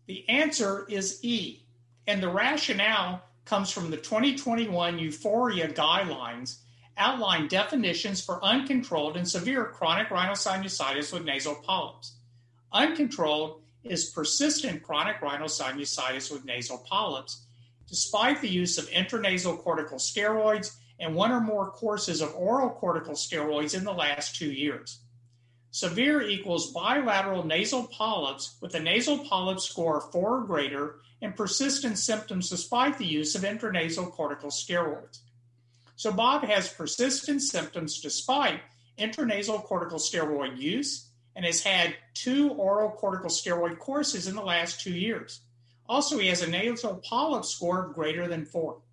The answer is E, and the rationale comes from the 2021 Euphoria guidelines outline definitions for uncontrolled and severe chronic rhinosinusitis with nasal polyps. Uncontrolled is persistent chronic rhinosinusitis with nasal polyps, despite the use of intranasal corticosteroids and one or more courses of oral corticosteroids in the last 2 years. Severe equals bilateral nasal polyps with a nasal polyp score of 4 or greater and persistent symptoms despite the use of intranasal corticosteroids. So Bob has persistent symptoms despite intranasal corticosteroid use and has had 2 oral corticosteroid courses in the last 2 years. Also, he has a nasal polyp score of greater than 4.